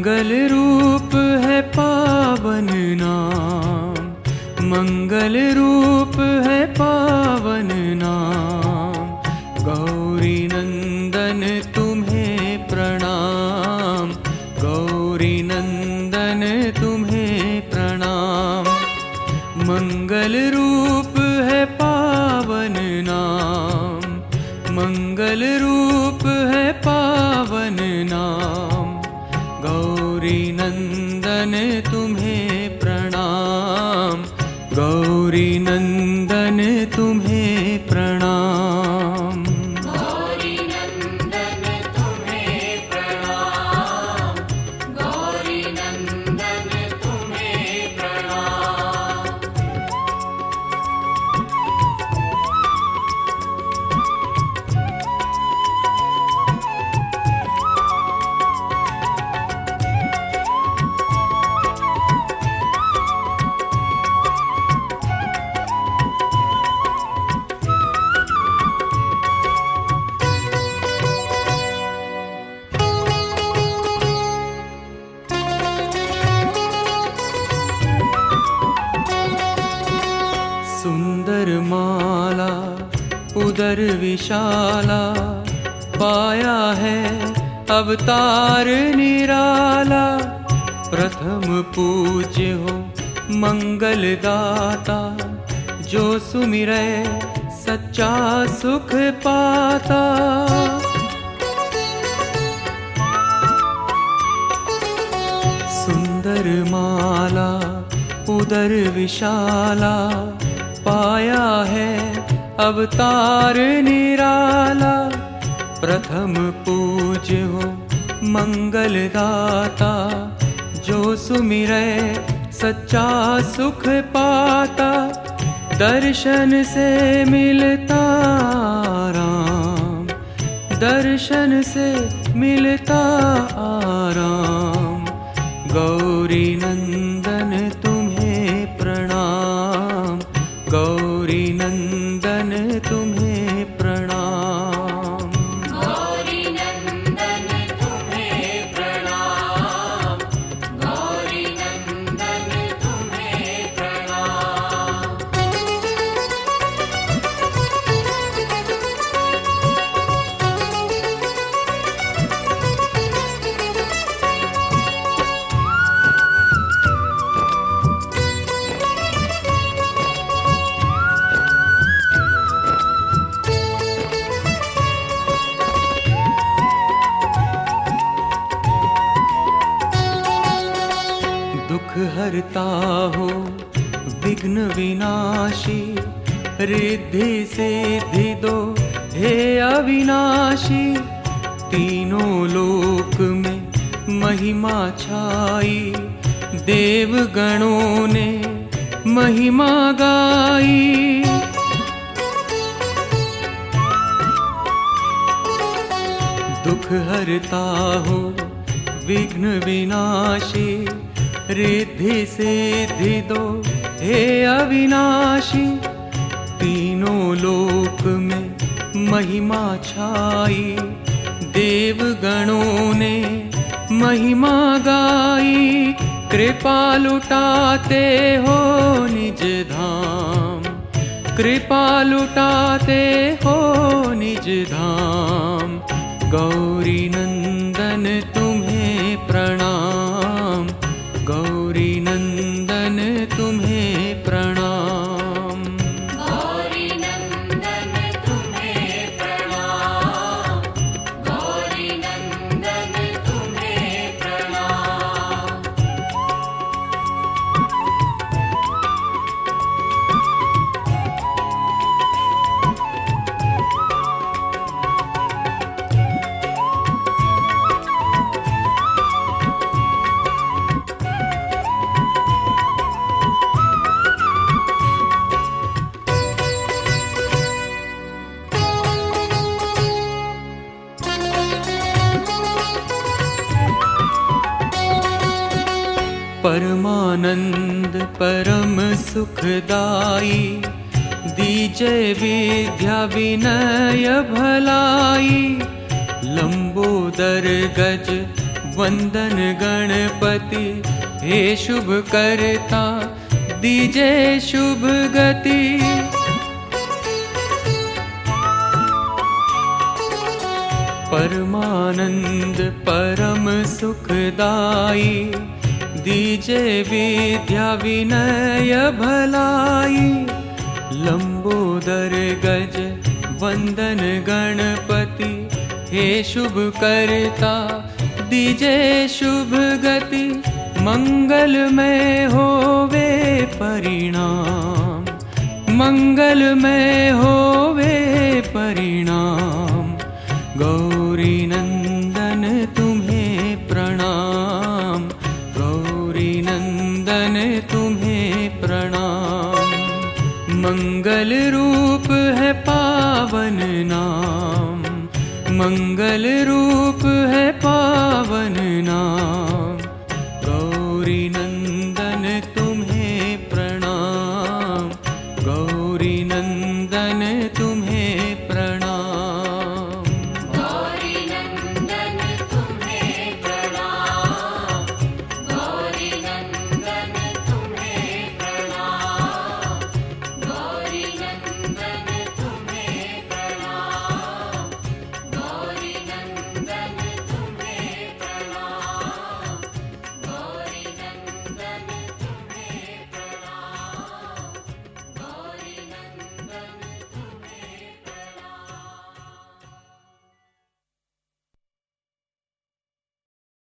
मंगल रूप है पावन नाम, मंगल रूप है पावन नाम। गौरी नंदन तुम्हें प्रणाम, गौरी नंदन तुम्हें प्रणाम। मंगल रूप है पावन नाम, मंगल रूप है पावन नाम। गौरी नंदन तुम्हें प्रणाम, गौरी नंदन तुम्हें प्रणाम। गौरी नंदन तुम्हें प्रणाम, गौरी नंदन तुम्हें प्रणाम। सुंदर माला उदर विशाला, पाया है अवतार निराला। प्रथम पूज्य हो मंगलदाता, जो सुमिरै सच्चा सुख पाता। सुंदर माला उदर विशाला, पाया है अवतार निराला। प्रथम पूज्य हो मंगलदाता, जो सुमिरै सच्चा सुख पाता। दर्शन से मिलता आराम, दर्शन से मिलता आराम। गौरी नंदन तुम्हें प्रणाम, गौरी नंदन तुम्हें प्रणाम। गौरी नंदन तुम्हें प्रणाम, गौरी नंदन तुम्हें प्रणाम। दुख हरता हो विघ्न विनाशी, रिद्धि सिद्धि दो हे अविनाशी। तीनों लोक में महिमा छाई, देव गणों ने महिमा गाई। दुख हरता हो विघ्न विनाशी, रिद्धि सिद्धि दो हे अविनाशी। तीनों लोक में महिमा छाई, देव गणों ने महिमा गाई। कृपा लुटाते हो निज धाम, कृपा लुटाते हो निज धाम। गौरी नंदन तुम्हें प्रणाम, गौरी नंदन तुम्हें प्रणाम। गौरी नंदन तुम्हें प्रणाम, गौरी नंदन तुम्हें प्रणाम। परमानंद परम सुखदाई, दीजय विद्या विनय भलाई। लंबोदर गज वंदन गणपति हे शुभ करता, दीजे शुभ गति। परमानंद परम सुखदाई, दीजे विद्या विनय भलाई। लंबोदर गज वंदन गणपति हे शुभ करता, दीजे शुभ गति। मंगलमय होवे परिणाम, मंगलमय होवे परिणाम। गौरी नंदन तुम्हें प्रणाम, गौरी नंदन तुम्हें प्रणाम। मंगल रूप है पावन नाम, मंगल रूप है पावन नाम। गौरी नंदन